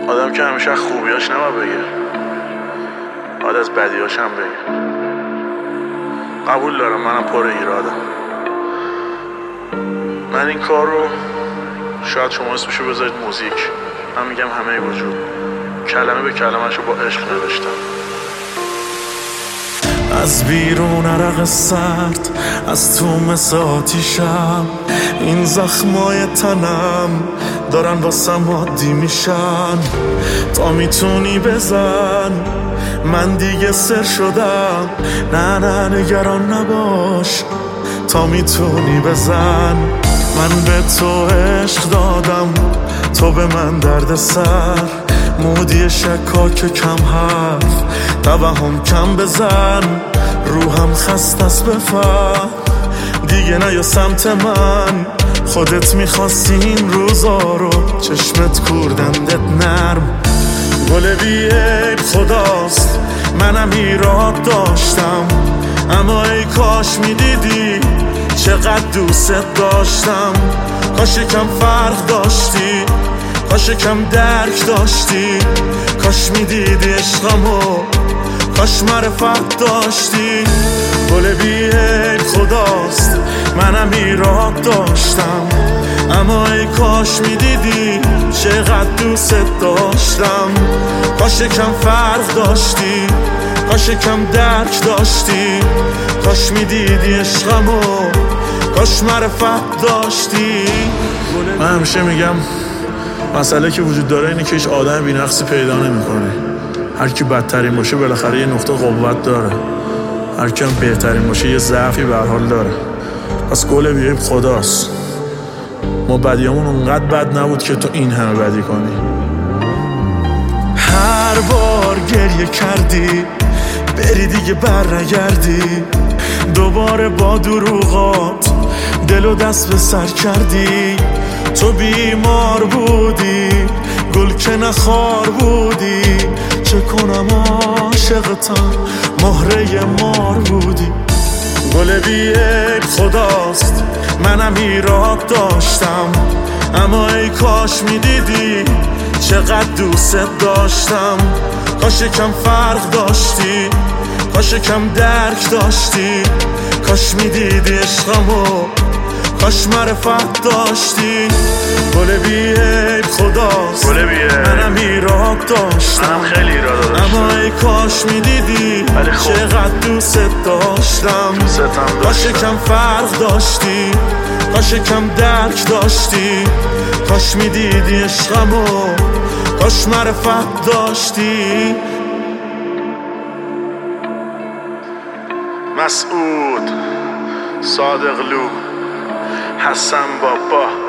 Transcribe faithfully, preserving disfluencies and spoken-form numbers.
آدم که همیشه خوبیاش نما بگه، باید از بدیاش هم بگه. قبول دارم منم پر ایرادم. من این کار رو شاید شما اسمشو بذارید موزیک، من میگم همه وجود، کلمه به کلمه‌شو با عشق نوشتم. از بیرون عرق سرد، از تو مثل آتیشم، این زخمای تنم دارن واسم عادی میشن. تا میتونی بزن، من دیگه سر شدم. نه نه نگران نباش، تا میتونی بزن. من به تو عشق دادم، تو به من درد سر. مودی شکاک کم حرف، توهم کم بزن. روحم خست است بفهم، دیگه نیا سمت من. خودت میخواستی این روزا رو، چشمت کوردندت نرم. گل بی عیب خداست، منم ایراد داشتم. اما ای کاش میدیدی چقدر دوست داشتم. کاش کم فرق داشتی، کاش کم درک داشتی. کاش میدیدی عشقمو، کاش معرفت داشتی. گل بی عیب خداست، منم ایراد داشتم. اما ای کاش میدیدی چقدر دوست داشتم. کاش کم فرق داشتی، کاش کم درک داشتی. کاش میدیدی عشقمو، کاش معرفت داشتی. من همیشه میگم مسئله که وجود داره اینه که هیچ آدم بی‌نقصی پیدا نمی‌کنی. هر کی بدترین باشه بالاخره یه نقطه قوت داره، هر کی هم بهترین باشه یه ضعفی به هر حال داره. پس گل بی عیب خداست، ما بدیامون اونقدر بد نبود که تو این همه بدی کنی. هر بار گریه کردی، بری دیگه بر نگردی. دوباره با دروغات دل و دست به سر کردی. تو بیمار بودی، گل که نخار بودی. چه کنم عاشقتم، مهره مار بودی. گل بی عیب خداست، منم ایراد داشتم. اما ای کاش میدیدی چقدر دوست داشتم. کاش کم فرق داشتی، کاش کم درک داشتی. کاش میدیدی عشقمو، کاش معرفت داشتی. گل بی عیب خداست، گل بی عیب منم ایراد داشتم. منم خیلی ایراد داشتم. اما ای کاش میدیدی چقدر دوست داشتم. کاش کم فرق داشتی، کاش کم درک داشتی. کاش میدیدی عشقمو، کاش معرفت داشتی. مسعود، صادقلو، حسن بابا.